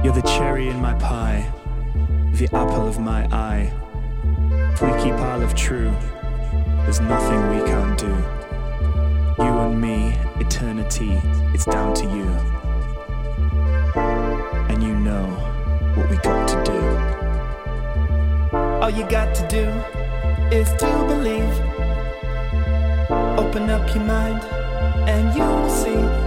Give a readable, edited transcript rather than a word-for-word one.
You're the cherry in my pie, the apple of my eye. If we keep our love true, there's nothing we can't do. You and me, eternity, it's down to you. And you know what we got to do. All you got to do is to believe. Open up your mind and you'll see